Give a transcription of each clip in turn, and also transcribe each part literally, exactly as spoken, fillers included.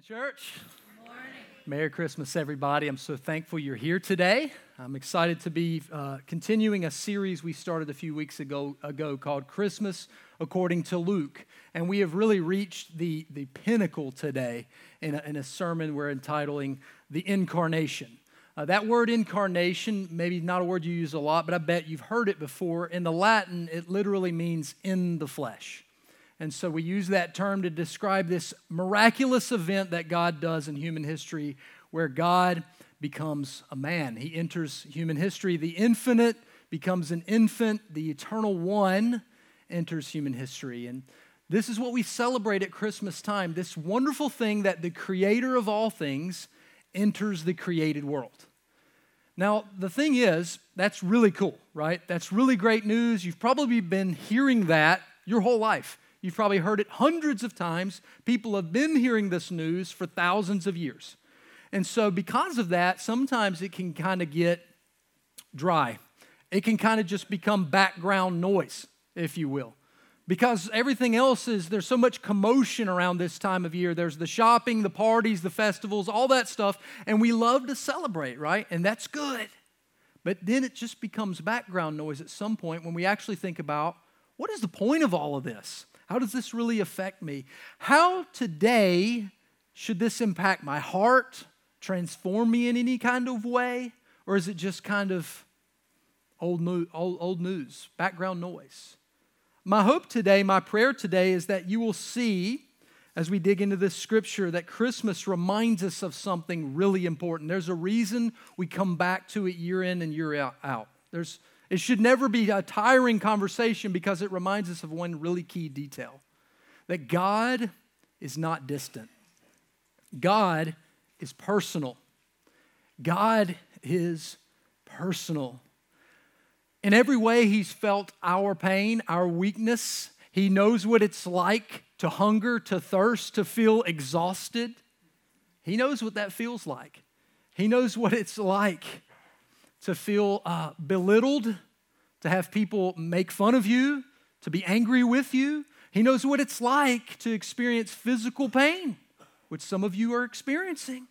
Church. Good morning. Merry Christmas, everybody. I'm so thankful you're here today. I'm excited to be uh, continuing a series we started a few weeks ago, ago called Christmas According to Luke. And we have really reached the, the pinnacle today in a, in a sermon we're entitling The Incarnation. Uh, that word incarnation, maybe not a word you use a lot, but I bet you've heard it before. In the Latin, it literally means in the flesh. And so we use that term to describe this miraculous event that God does in human history where God becomes a man. He enters human history. The infinite becomes an infant. The eternal one enters human history. And this is what we celebrate at Christmas time, this wonderful thing that the creator of all things enters the created world. Now, the thing is, that's really cool, right? That's really great news. You've probably been hearing that your whole life. You've probably heard it hundreds of times. People have been hearing this news for thousands of years. And so because of that, sometimes it can kind of get dry. It can kind of just become background noise, if you will. Because everything else is, there's so much commotion around this time of year. There's the shopping, the parties, the festivals, all that stuff. And we love to celebrate, right? And that's good. But then it just becomes background noise at some point when we actually think about, what is the point of all of this? How does this really affect me? How today should this impact my heart, transform me in any kind of way? Or is it just kind of old news, old, old news, background noise? My hope today, my prayer today is that you will see, as we dig into this scripture, that Christmas reminds us of something really important. There's a reason we come back to it year in and year out. There's It should never be a tiring conversation because it reminds us of one really key detail, that God is not distant. God is personal. God is personal. In every way, He's felt our pain, our weakness. He knows what it's like to hunger, to thirst, to feel exhausted. He knows what that feels like. He knows what it's like to feel uh, belittled, to have people make fun of you, to be angry with you. He knows what it's like to experience physical pain, which some of you are experiencing.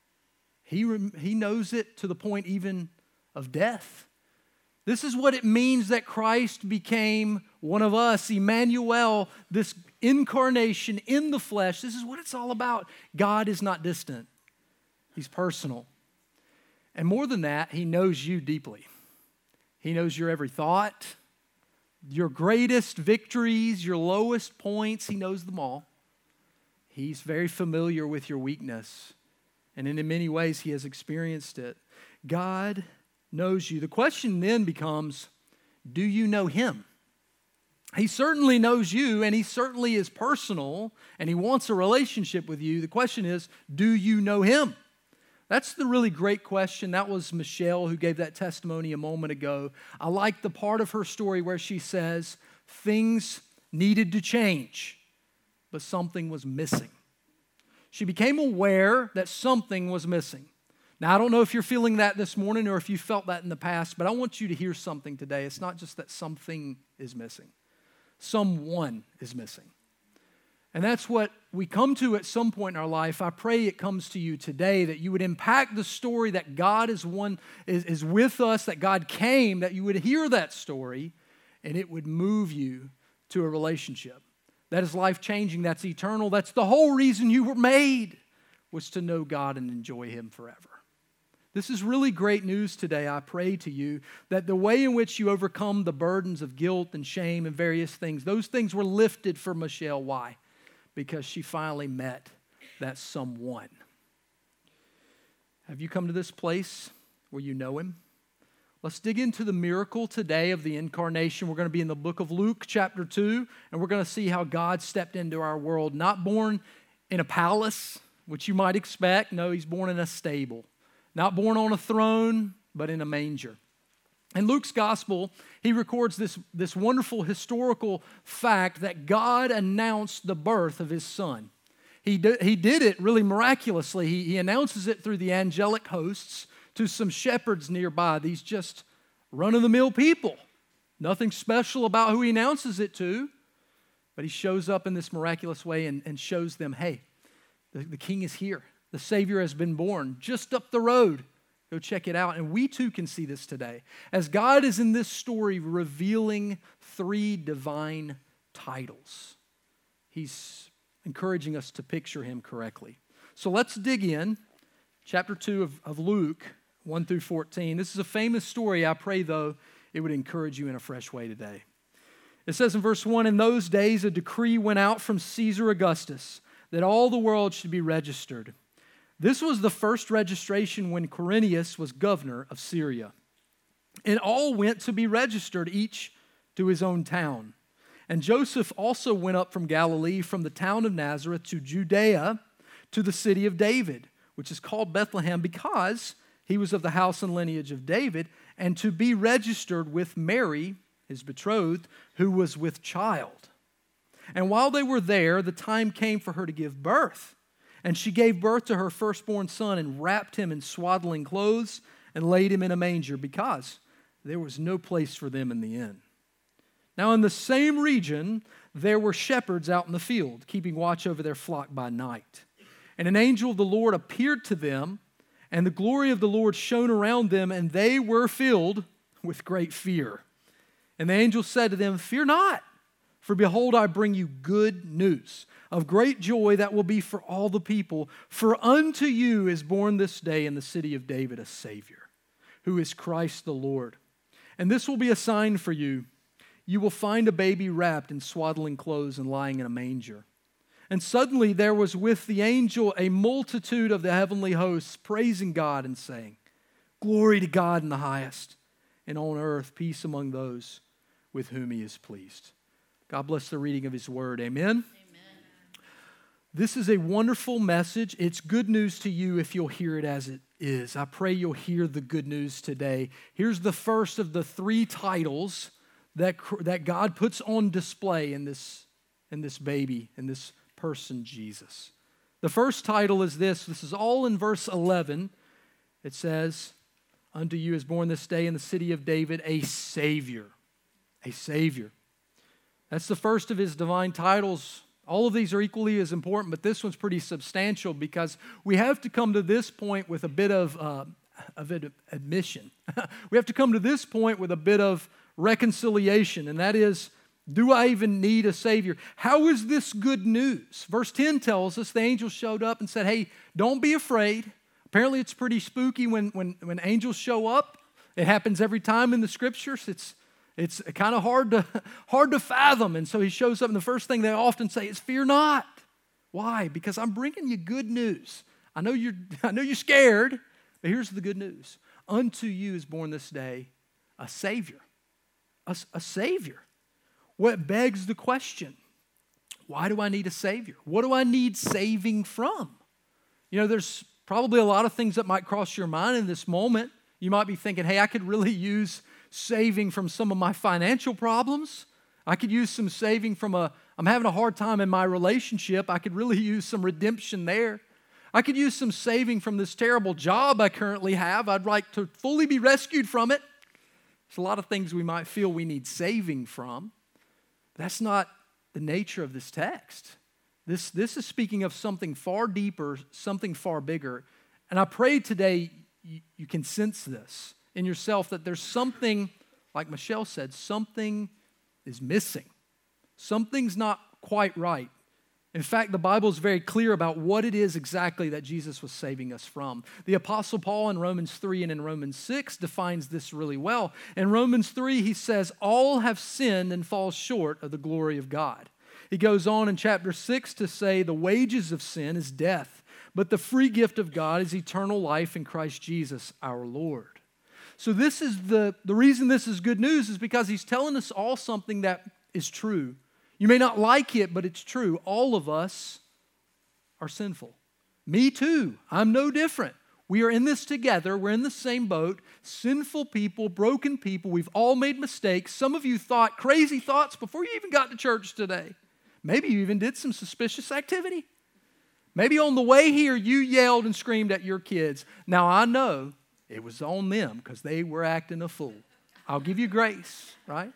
He, rem- he knows it to the point even of death. This is what it means that Christ became one of us, Emmanuel, this incarnation in the flesh. This is what it's all about. God is not distant. He's personal. And more than that, He knows you deeply. He knows your every thought, your greatest victories, your lowest points. He knows them all. He's very familiar with your weakness. And in many ways, He has experienced it. God knows you. The question then becomes, do you know Him? He certainly knows you, and He certainly is personal, and He wants a relationship with you. The question is, do you know Him? That's the really great question. That was Michelle who gave that testimony a moment ago. I like the part of her story where she says things needed to change, but something was missing. She became aware that something was missing. Now, I don't know if you're feeling that this morning or if you felt that in the past, but I want you to hear something today. It's not just that something is missing. Someone is missing. And that's what we come to at some point in our life. I pray it comes to you today, that you would impact the story that God is one is, is with us, that God came, that you would hear that story, and it would move you to a relationship. That is life-changing, that's eternal, that's the whole reason you were made, was to know God and enjoy Him forever. This is really great news today. I pray to you that the way in which you overcome the burdens of guilt and shame and various things, those things were lifted for Michelle. Why? Because she finally met that someone. Have you come to this place where you know Him? Let's dig into the miracle today of the incarnation. We're going to be in the book of Luke chapter two, and we're going to see how God stepped into our world, not born in a palace, which you might expect. No, He's born in a stable. Not born on a throne, but in a manger. In Luke's gospel, he records this, this wonderful historical fact that God announced the birth of His Son. He, do, he did it really miraculously. He, he announces it through the angelic hosts to some shepherds nearby, these just run-of-the-mill people. Nothing special about who He announces it to, but He shows up in this miraculous way and, and shows them, hey, The, the King is here. The Savior has been born just up the road. Go check it out. And we too can see this today. As God is in this story revealing three divine titles, He's encouraging us to picture Him correctly. So let's dig in. Chapter two of, of Luke, one through fourteen. This is a famous story. I pray, though, it would encourage you in a fresh way today. It says in verse one, "In those days a decree went out from Caesar Augustus that all the world should be registered. This was the first registration when Quirinius was governor of Syria. And all went to be registered, each to his own town. And Joseph also went up from Galilee, from the town of Nazareth to Judea, to the city of David, which is called Bethlehem, because he was of the house and lineage of David, and to be registered with Mary, his betrothed, who was with child. And while they were there, the time came for her to give birth. And she gave birth to her firstborn son and wrapped him in swaddling clothes and laid him in a manger, because there was no place for them in the inn. Now in the same region there were shepherds out in the field, keeping watch over their flock by night. And an angel of the Lord appeared to them, and the glory of the Lord shone around them, and they were filled with great fear. And the angel said to them, 'Fear not, for behold, I bring you good news of great joy that will be for all the people. For unto you is born this day in the city of David a Savior, who is Christ the Lord. And this will be a sign for you. You will find a baby wrapped in swaddling clothes and lying in a manger.' And suddenly there was with the angel a multitude of the heavenly hosts, praising God and saying, 'Glory to God in the highest, and on earth peace among those with whom He is pleased.'" God bless the reading of His word. Amen. This is a wonderful message. It's good news to you if you'll hear it as it is. I pray you'll hear the good news today. Here's the first of the three titles that, that God puts on display in this, in this baby, in this person, Jesus. The first title is this. This is all in verse eleven. It says, "Unto you is born this day in the city of David a Savior." A Savior. That's the first of His divine titles. All of these are equally as important, but this one's pretty substantial because we have to come to this point with a bit of, uh, of admission. We have to come to this point with a bit of reconciliation, and that is, do I even need a Savior? How is this good news? Verse ten tells us the angel showed up and said, hey, don't be afraid. Apparently it's pretty spooky when, when, when angels show up. It happens every time in the Scriptures. It's It's kind of hard to, hard to fathom. And so He shows up, and the first thing they often say is, "Fear not." Why? Because I'm bringing you good news. I know you're, I know you're scared, but here's the good news. Unto you is born this day a Savior. A, a Savior. What begs the question, why do I need a Savior? What do I need saving from? You know, there's probably a lot of things that might cross your mind in this moment. You might be thinking, hey, I could really use saving from some of my financial problems. I could use some saving from a, I'm having a hard time in my relationship. I could really use some redemption there. I could use some saving from this terrible job I currently have. I'd like to fully be rescued from it. There's a lot of things we might feel we need saving from. That's not the nature of this text. This, this is speaking of something far deeper, something far bigger. And I pray today you, you can sense this in yourself, that there's something, like Michelle said, something is missing. Something's not quite right. In fact, the Bible is very clear about what it is exactly that Jesus was saving us from. The Apostle Paul in Romans three and in Romans six defines this really well. In Romans three, he says, all have sinned and fall short of the glory of God. He goes on in chapter six to say, the wages of sin is death, but the free gift of God is eternal life in Christ Jesus our Lord. So this is the, the reason this is good news is because he's telling us all something that is true. You may not like it, but it's true. All of us are sinful. Me too. I'm no different. We are in this together. We're in the same boat. Sinful people, broken people. We've all made mistakes. Some of you thought crazy thoughts before you even got to church today. Maybe you even did some suspicious activity. Maybe on the way here you yelled and screamed at your kids. Now I know it was on them because they were acting a fool. I'll give you grace, right?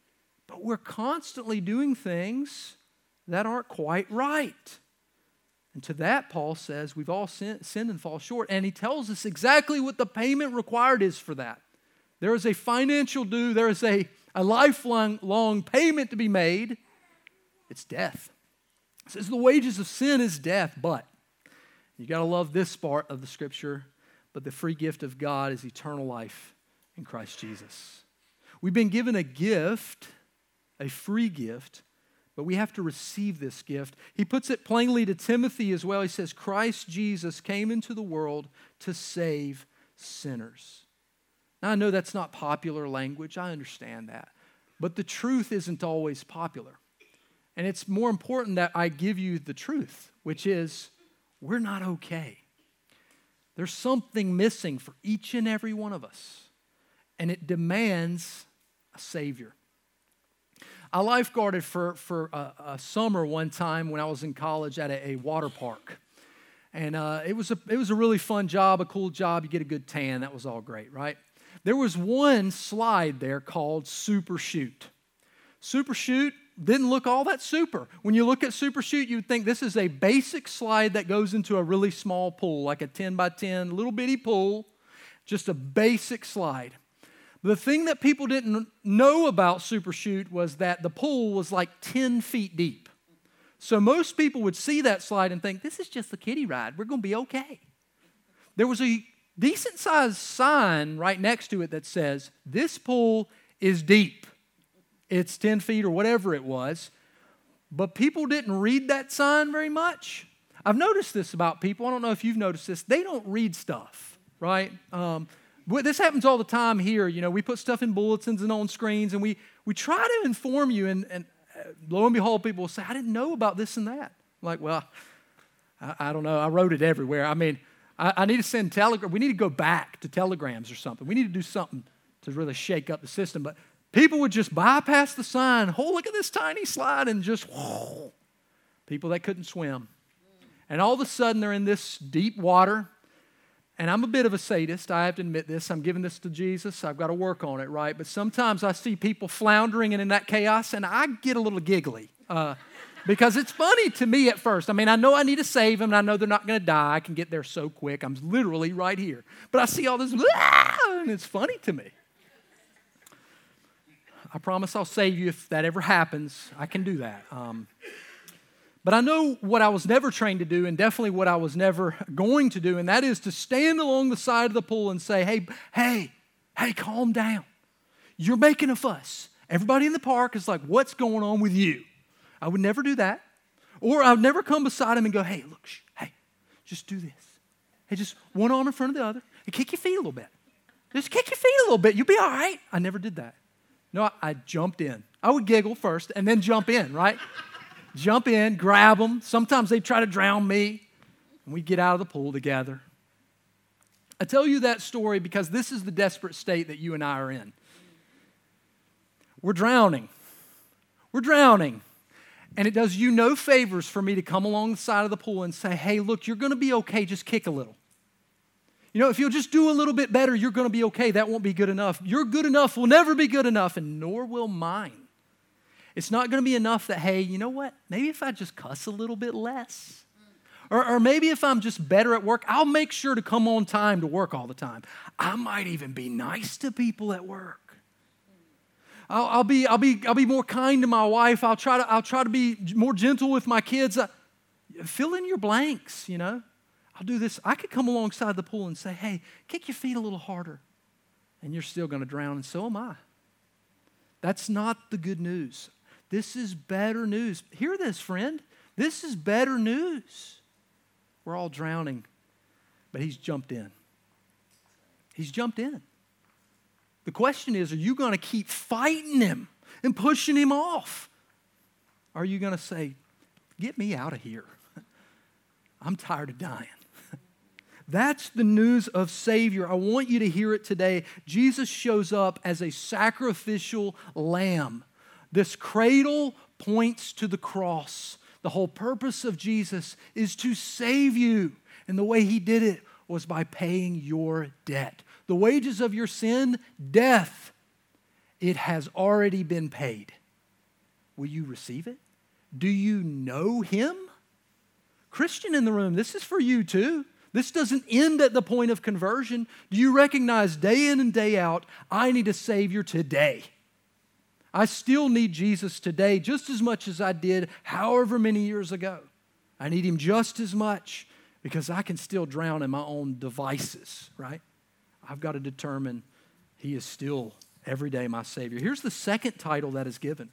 But we're constantly doing things that aren't quite right. And to that, Paul says, we've all sin, sinned and fall short. And he tells us exactly what the payment required is for that. There is a financial due. There is a, a lifelong long payment to be made. It's death. It says the wages of sin is death, but you got to love this part of the scripture, but the free gift of God is eternal life in Christ Jesus. We've been given a gift, a free gift, but we have to receive this gift. He puts it plainly to Timothy as well. He says, Christ Jesus came into the world to save sinners. Now, I know that's not popular language. I understand that. But the truth isn't always popular. And it's more important that I give you the truth, which is we're not okay. There's something missing for each and every one of us. And it demands a Savior. I lifeguarded for, for a, a summer one time when I was in college at a, a water park. And uh, it was a it was a really fun job, a cool job. You get a good tan. That was all great, right? There was one slide there called Super Shoot. Super Shoot didn't look all that super. When you look at Super Shoot, you would think this is a basic slide that goes into a really small pool, like a ten by ten little bitty pool, just a basic slide. The thing that people didn't know about Super Shoot was that the pool was like ten feet deep. So most people would see that slide and think, this is just a kiddie ride. We're going to be okay. There was a decent-sized sign right next to it that says, this pool is deep. It's ten feet or whatever it was. But people didn't read that sign very much. I've noticed this about people. I don't know if you've noticed this. They don't read stuff, right? Um, This happens all the time here. You know, we put stuff in bulletins and on screens, and we, we try to inform you, and, and lo and behold, people will say, I didn't know about this and that. I'm like, well, I, I don't know. I wrote it everywhere. I mean, I, I need to send telegram. We need to go back to telegrams or something. We need to do something to really shake up the system. But people would just bypass the sign. Oh, look at this tiny slide, and just, whoa, people that couldn't swim. And all of a sudden, they're in this deep water. And I'm a bit of a sadist. I have to admit this. I'm giving this to Jesus. I've got to work on it, right? But sometimes I see people floundering and in that chaos, and I get a little giggly uh, because it's funny to me at first. I mean, I know I need to save them, and I know they're not going to die. I can get there so quick. I'm literally right here. But I see all this, and it's funny to me. I promise I'll save you if that ever happens. I can do that. Um, But I know what I was never trained to do, and definitely what I was never going to do, and that is to stand along the side of the pool and say, hey, hey, hey, calm down. You're making a fuss. Everybody in the park is like, what's going on with you? I would never do that. Or I would never come beside him and go, hey, look, shh, hey, just do this. Hey, just one arm in front of the other and kick your feet a little bit. Just kick your feet a little bit. You'll be all right. I never did that. No, I, I jumped in. I would giggle first and then jump in, right? Jump in, grab them. Sometimes they try to drown me, and we get out of the pool together. I tell you that story because this is the desperate state that you and I are in. We're drowning. We're drowning. And it does you no favors for me to come along the side of the pool and say, hey, look, you're going to be okay. Just kick a little. You know, if you'll just do a little bit better, you're going to be okay. That won't be good enough. Your good enough will never be good enough, and nor will mine. It's not going to be enough that, hey, you know what? Maybe if I just cuss a little bit less. Or, or maybe if I'm just better at work, I'll make sure to come on time to work all the time. I might even be nice to people at work. I'll, I'll be, I'll be, I'll be more kind to my wife. I'll try to, I'll try to be more gentle with my kids. I, fill in your blanks, you know. I'll do this. I could come alongside the pool and say, hey, kick your feet a little harder. And you're still going to drown, and so am I. That's not the good news. This is better news. Hear this, friend. This is better news. We're all drowning, but he's jumped in. He's jumped in. The question is, are you going to keep fighting him and pushing him off? Or are you going to say, get me out of here. I'm tired of dying. That's the news of Savior. I want you to hear it today. Jesus shows up as a sacrificial lamb. This cradle points to the cross. The whole purpose of Jesus is to save you. And the way he did it was by paying your debt. The wages of your sin, death. It has already been paid. Will you receive it? Do you know him? Christian in the room, this is for you too. This doesn't end at the point of conversion. Do you recognize day in and day out, I need a Savior today? I still need Jesus today just as much as I did however many years ago. I need Him just as much because I can still drown in my own devices, right? I've got to determine He is still every day my Savior. Here's the second title that is given.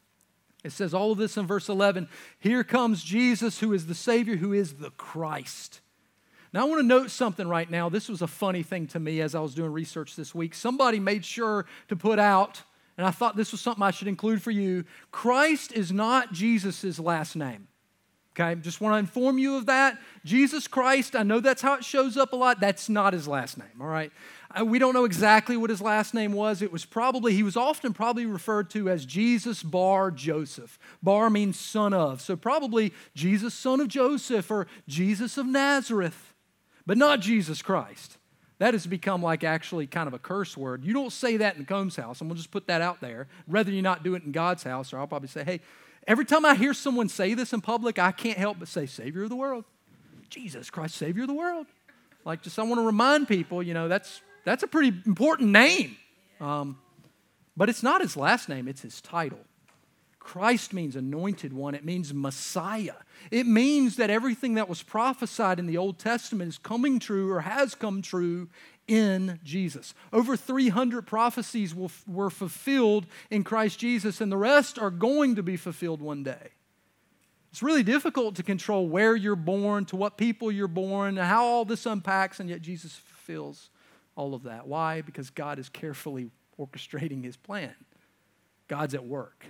It says all of this in verse eleven. Here comes Jesus, who is the Savior, who is the Christ. Now, I want to note something right now. This was a funny thing to me as I was doing research this week. Somebody made sure to put out, and I thought this was something I should include for you, Christ is not Jesus' last name. Okay, just want to inform you of that. Jesus Christ, I know that's how it shows up a lot. That's not His last name, all right? Uh, we don't know exactly what His last name was. It was probably, He was often probably referred to as Jesus Bar Joseph. Bar means son of, so probably Jesus, son of Joseph, or Jesus of Nazareth. But not Jesus Christ. That has become like actually kind of a curse word. You don't say that in Combs' house. I'm going to just put that out there. Rather you not do it in God's house, or I'll probably say, hey, every time I hear someone say this in public, I can't help but say, Savior of the world. Jesus Christ, Savior of the world. Like just I want to remind people, you know, that's that's a pretty important name. Um, but it's not His last name, it's His title. Christ means anointed one. It means Messiah. It means that everything that was prophesied in the Old Testament is coming true or has come true in Jesus. Over three hundred prophecies were fulfilled in Christ Jesus, and the rest are going to be fulfilled one day. It's really difficult to control where you're born, to what people you're born, and how all this unpacks, and yet Jesus fulfills all of that. Why? Because God is carefully orchestrating His plan. God's at work.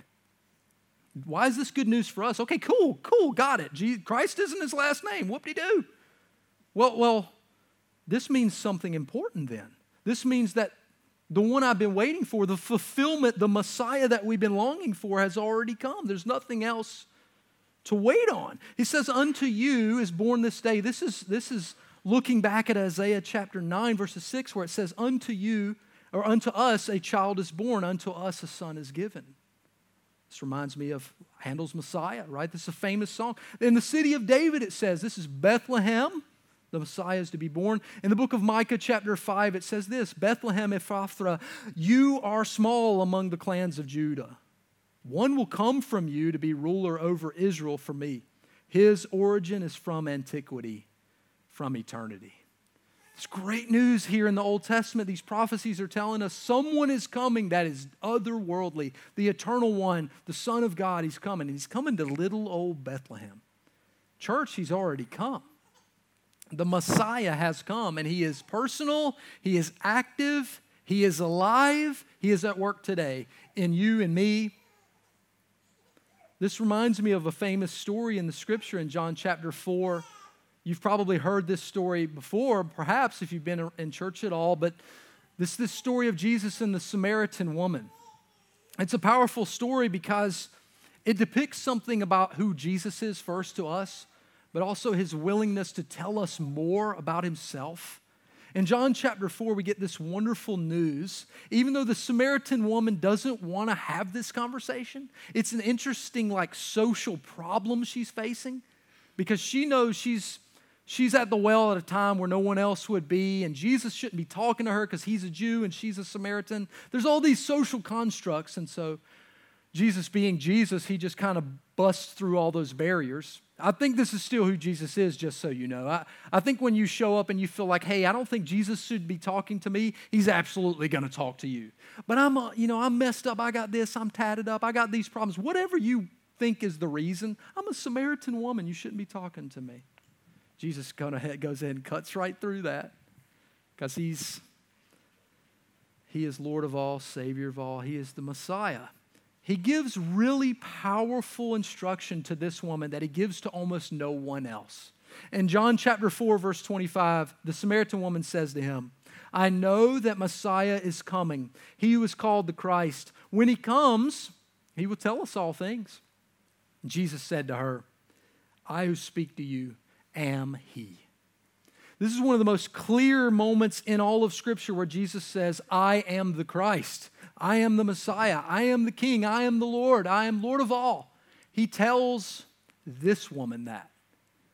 Why is this good news for us? Okay, cool, cool, got it. Jesus, Christ isn't His last name. Whoop-de-doo. Well, well, this means something important then. This means that the one I've been waiting for, the fulfillment, the Messiah that we've been longing for has already come. There's nothing else to wait on. He says, unto you is born this day. This is, this is looking back at Isaiah chapter nine, verses six, where it says, unto you, or unto us a child is born, unto us a son is given. This reminds me of Handel's Messiah, right? This is a famous song. In the city of David, it says, this is Bethlehem. The Messiah is to be born. In the book of Micah, chapter five, it says this, Bethlehem Ephrathah, you are small among the clans of Judah. One will come from you to be ruler over Israel for me. His origin is from antiquity, from eternity. It's great news here in the Old Testament. These prophecies are telling us someone is coming that is otherworldly. The eternal one, the Son of God, He's coming. He's coming to little old Bethlehem. Church, He's already come. The Messiah has come, and He is personal, He is active, He is alive, He is at work today in you and me. This reminds me of a famous story in the Scripture in John chapter four. You've probably heard this story before, perhaps if you've been in church at all, but this is the story of Jesus and the Samaritan woman. It's a powerful story because it depicts something about who Jesus is first to us, but also His willingness to tell us more about Himself. In John chapter four, we get this wonderful news. Even though the Samaritan woman doesn't want to have this conversation, it's an interesting like social problem she's facing because she knows she's She's at the well at a time where no one else would be, and Jesus shouldn't be talking to her because He's a Jew and she's a Samaritan. There's all these social constructs, and so Jesus being Jesus, He just kind of busts through all those barriers. I think this is still who Jesus is, just so you know. I, I think when you show up and you feel like, hey, I don't think Jesus should be talking to me, He's absolutely going to talk to you. But I'm, uh, you know, I'm messed up. I got this. I'm tatted up. I got these problems. Whatever you think is the reason, I'm a Samaritan woman. You shouldn't be talking to me. Jesus goes ahead and cuts right through that because he's, he is Lord of all, Savior of all. He is the Messiah. He gives really powerful instruction to this woman that He gives to almost no one else. In John chapter four, verse twenty-five, the Samaritan woman says to Him, I know that Messiah is coming, He who is called the Christ. When He comes, He will tell us all things. Jesus said to her, I who speak to you am He. This is one of the most clear moments in all of Scripture where Jesus says, I am the Christ. I am the Messiah. I am the King. I am the Lord. I am Lord of all. He tells this woman that.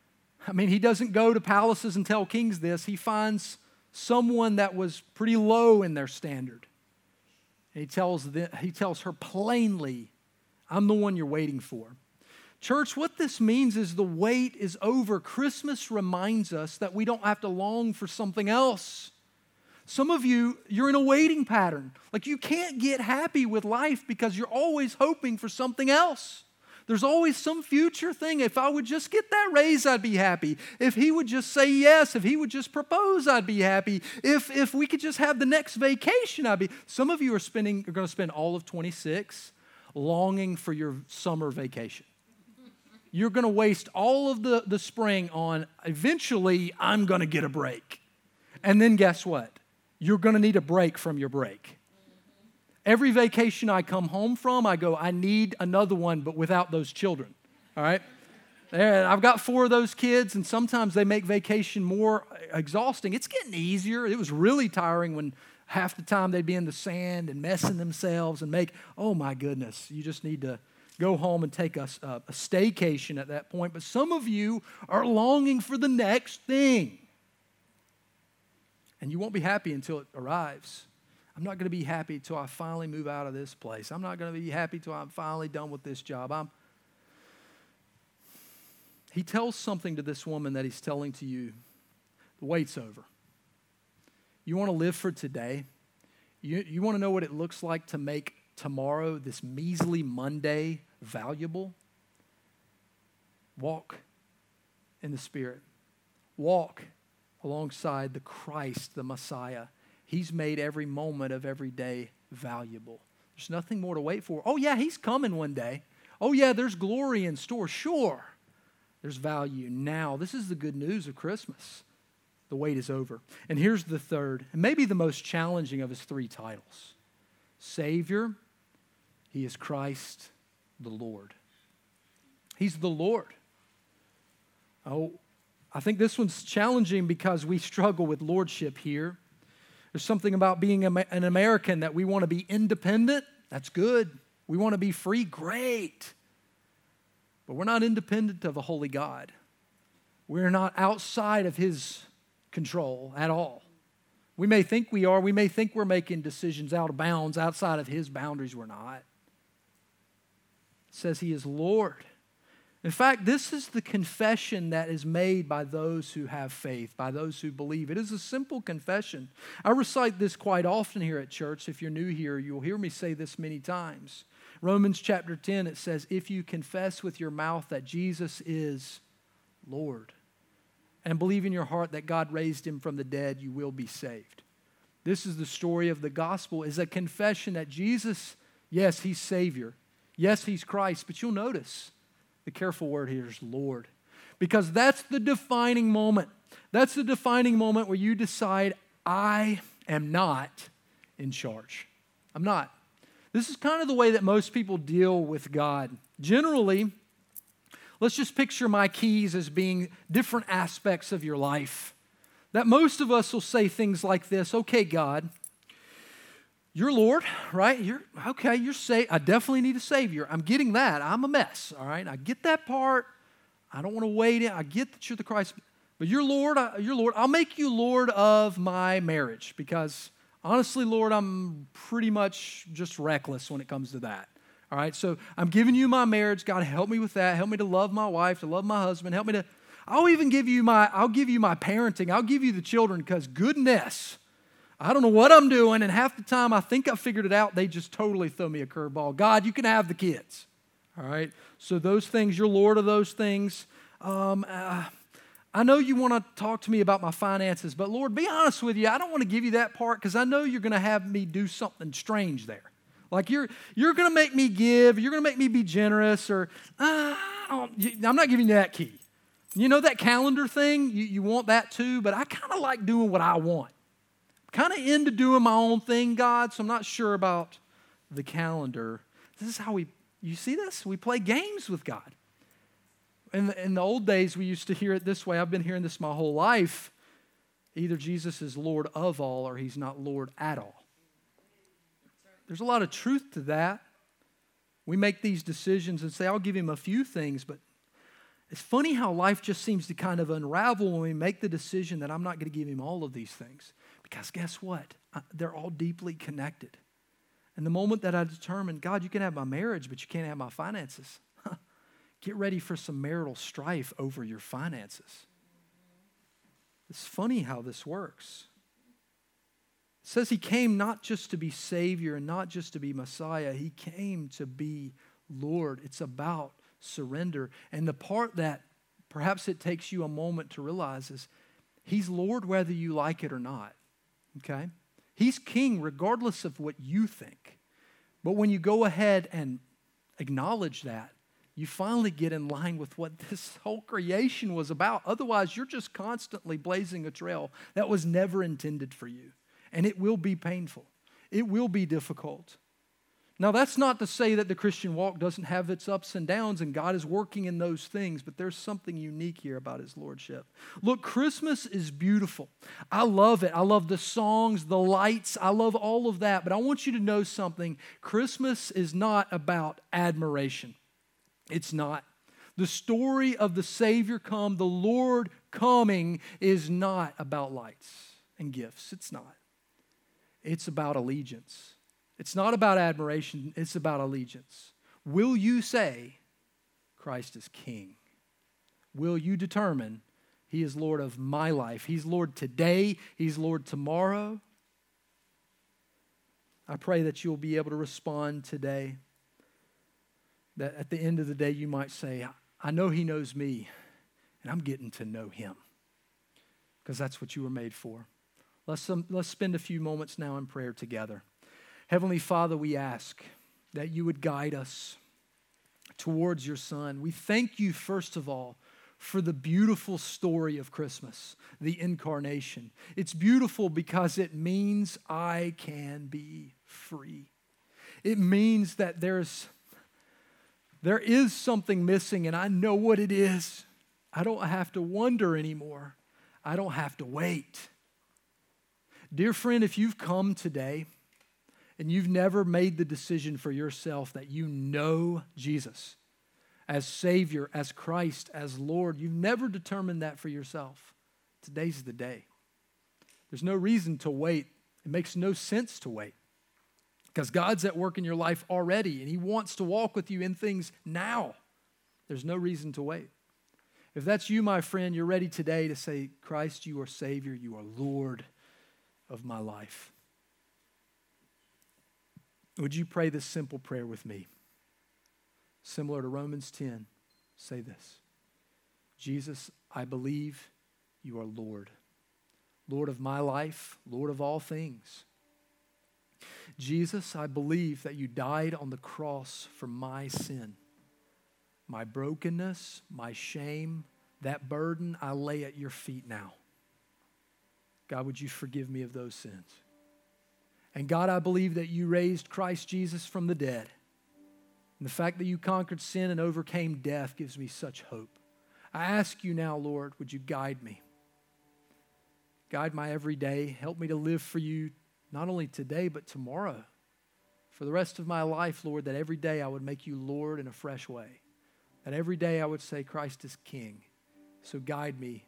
I mean, he doesn't go to palaces and tell kings this. He finds someone that was pretty low in their standard. And he tells, the, he tells her plainly, I'm the one you're waiting for. Church, what this means is the wait is over. Christmas reminds us that we don't have to long for something else. Some of you, you're in a waiting pattern. Like you can't get happy with life because you're always hoping for something else. There's always some future thing. If I would just get that raise, I'd be happy. If he would just say yes, if he would just propose, I'd be happy. If if we could just have the next vacation, I'd be. Some of you are spending are going to spend all of twenty-six longing for your summer vacation. You're going to waste all of the, the spring on eventually I'm going to get a break. And then guess what? You're going to need a break from your break. Every vacation I come home from, I go, I need another one, but without those children, all right? And I've got four of those kids, and sometimes they make vacation more exhausting. It's getting easier. It was really tiring when half the time they'd be in the sand and messing themselves and make, oh my goodness, you just need to go home and take a, a, a staycation at that point. But some of you are longing for the next thing, and you won't be happy until it arrives. I'm not going to be happy until I finally move out of this place. I'm not going to be happy until I'm finally done with this job. I'm... He tells something to this woman that he's telling to you. The wait's over. You want to live for today? You, you want to know what it looks like to make tomorrow, this measly Monday, valuable? Walk in the Spirit. Walk alongside the Christ, the Messiah. He's made every moment of every day valuable. There's nothing more to wait for. Oh, yeah, he's coming one day. Oh, yeah, there's glory in store. Sure, there's value now. This is the good news of Christmas. The wait is over. And here's the third, and maybe the most challenging of his three titles. Savior, he is Christ the Lord. He's the Lord. Oh, I think this one's challenging because we struggle with lordship here. There's something about being an American that we want to be independent. That's good. We want to be free. Great. But we're not independent of a holy God. We're not outside of his control at all. We may think we are. We may think we're making decisions out of bounds. Outside of his boundaries, we're not. It says he is Lord. In fact, this is the confession that is made by those who have faith, by those who believe. It is a simple confession. I recite this quite often here at church. If you're new here, you'll hear me say this many times. Romans chapter ten, it says, if you confess with your mouth that Jesus is Lord and believe in your heart that God raised him from the dead, you will be saved. This is the story of the gospel, is a confession that Jesus, yes, he's Savior. Yes, he's Christ, but you'll notice the careful word here is Lord, because that's the defining moment. That's the defining moment where you decide, I am not in charge. I'm not. This is kind of the way that most people deal with God. Generally, let's just picture my keys as being different aspects of your life. That most of us will say things like this, okay, God, you're Lord, right? You're okay, you're saved. I definitely need a Savior. I'm getting that. I'm a mess, all right? I get that part. I don't want to wait it. I get that you're the Christ. But you're Lord, you're Lord. I'll make you Lord of my marriage because honestly, Lord, I'm pretty much just reckless when it comes to that. All right, so I'm giving you my marriage. God, help me with that. Help me to love my wife, to love my husband. Help me to, I'll even give you my, I'll give you my parenting. I'll give you the children because goodness, I don't know what I'm doing, and half the time I think I figured it out, they just totally throw me a curveball. God, you can have the kids, all right? So those things, you're Lord of those things. Um, uh, I know you want to talk to me about my finances, but Lord, be honest with you, I don't want to give you that part because I know you're going to have me do something strange there. Like you're you're going to make me give, you're going to make me be generous, or uh, I'm not giving you that key. You know that calendar thing? You, you want that too, but I kind of like doing what I want. Kind of into doing my own thing, God, so I'm not sure about the calendar. This is how we, you see this? We play games with God. In the, in the old days, we used to hear it this way. I've been hearing this my whole life. Either Jesus is Lord of all or he's not Lord at all. There's a lot of truth to that. We make these decisions and say, I'll give him a few things, but It's funny how life just seems to kind of unravel when we make the decision that I'm not going to give him all of these things. Because guess what? They're all deeply connected. And the moment that I determine, God, you can have my marriage, but you can't have my finances. Get ready for some marital strife over your finances. It's funny how this works. It says he came not just to be Savior and not just to be Messiah. He came to be Lord. It's about surrender. And the part that perhaps it takes you a moment to realize is he's Lord whether you like it or not. Okay? He's king regardless of what you think. But when you go ahead and acknowledge that, you finally get in line with what this whole creation was about. Otherwise, you're just constantly blazing a trail that was never intended for you. And it will be painful. It will be difficult. Now, that's not to say that the Christian walk doesn't have its ups and downs and God is working in those things, but there's something unique here about his lordship. Look, Christmas is beautiful. I love it. I love the songs, the lights. I love all of that. But I want you to know something. Christmas is not about admiration. It's not. The story of the Savior come, the Lord coming, is not about lights and gifts. It's not. It's about allegiance. It's not about admiration, it's about allegiance. Will you say, Christ is King? Will you determine he is Lord of my life? He's Lord today, he's Lord tomorrow. I pray that you'll be able to respond today. That at the end of the day you might say, I know he knows me, and I'm getting to know him. Because that's what you were made for. Let's, um, let's spend a few moments now in prayer together. Heavenly Father, we ask that you would guide us towards your Son. We thank you, first of all, for the beautiful story of Christmas, the incarnation. It's beautiful because it means I can be free. It means that there's, there is something missing, and I know what it is. I don't have to wonder anymore. I don't have to wait. Dear friend, if you've come today and you've never made the decision for yourself that you know Jesus as Savior, as Christ, as Lord, you've never determined that for yourself, today's the day. There's no reason to wait. It makes no sense to wait because God's at work in your life already and he wants to walk with you in things now. There's no reason to wait. If that's you, my friend, you're ready today to say, Christ, you are Savior, you are Lord of my life. Would you pray this simple prayer with me? Similar to Romans ten, say this. Jesus, I believe you are Lord. Lord of my life, Lord of all things. Jesus, I believe that you died on the cross for my sin. My brokenness, my shame, that burden, I lay at your feet now. God, would you forgive me of those sins? And God, I believe that you raised Christ Jesus from the dead. And the fact that you conquered sin and overcame death gives me such hope. I ask you now, Lord, would you guide me? Guide my every day. Help me to live for you not only today, but tomorrow. For the rest of my life, Lord, that every day I would make you Lord in a fresh way. That every day I would say Christ is King. So guide me.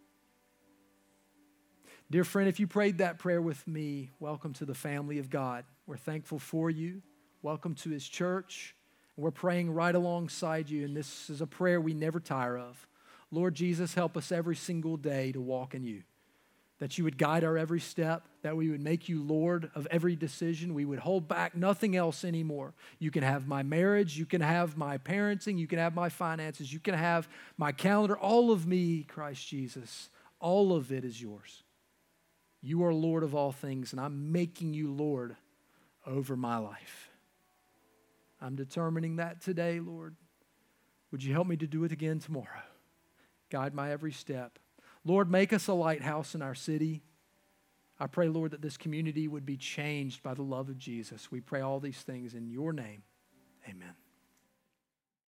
Dear friend, if you prayed that prayer with me, welcome to the family of God. We're thankful for you. Welcome to his church. We're praying right alongside you, and this is a prayer we never tire of. Lord Jesus, help us every single day to walk in you. That you would guide our every step, that we would make you Lord of every decision. We would hold back nothing else anymore. You can have my marriage, you can have my parenting, you can have my finances, you can have my calendar, all of me, Christ Jesus. All of it is yours. You are Lord of all things, and I'm making you Lord over my life. I'm determining that today, Lord. Would you help me to do it again tomorrow? Guide my every step. Lord, make us a lighthouse in our city. I pray, Lord, that this community would be changed by the love of Jesus. We pray all these things in your name. Amen.